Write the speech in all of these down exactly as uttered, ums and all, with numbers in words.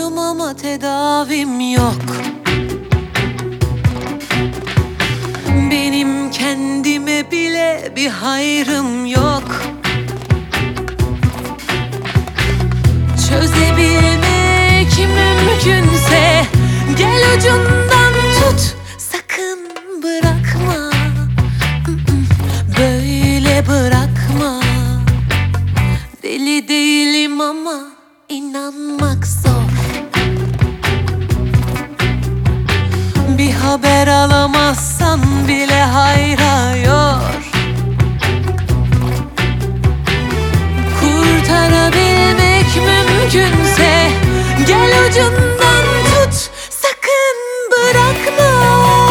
Doktorum ama tedavim yok. Benim kendime bile bir hayrım yok. Çözebilmek mümkünse gel ucundan tut, sakın bırakma. Böyle bırakma. Deli değilim ama inanmak zor. Bir haber alamazsan bile hayra yor. Kurtarabilmek mümkünse gel ucundan tut, sakın bırakma.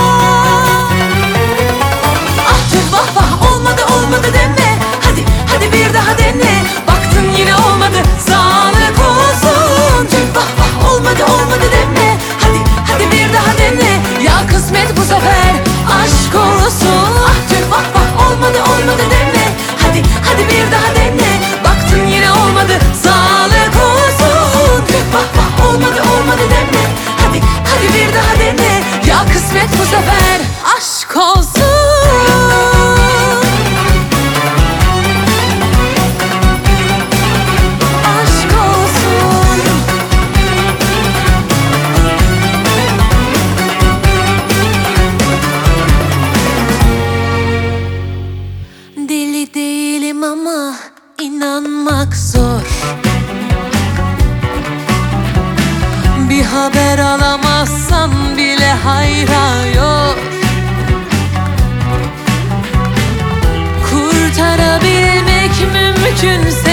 Ah tüh vah vah, olmadı olmadı deme. Hadi hadi bir daha dene. Baktın yine olmadı, sağlık olsun. Tüh vah vah, olmadı olmadı deme. Hadi hadi bir daha dene. Ya kısmet bu sefer aşk olsun. Ah tüh vah vah, olmadı olmadı deme. Hadi hadi bir daha dene. Baktın yine olmadı, sağlık olsun. Tüh vah vah, olmadı olmadı deme. Hadi hadi bir daha dene. Ya kısmet bu sefer aşk olsun. Aşk olsun. Deli değilim ama inanmak zor. Bir haber alamazsan bile hayra yor. Kurtarabilmek mümkünse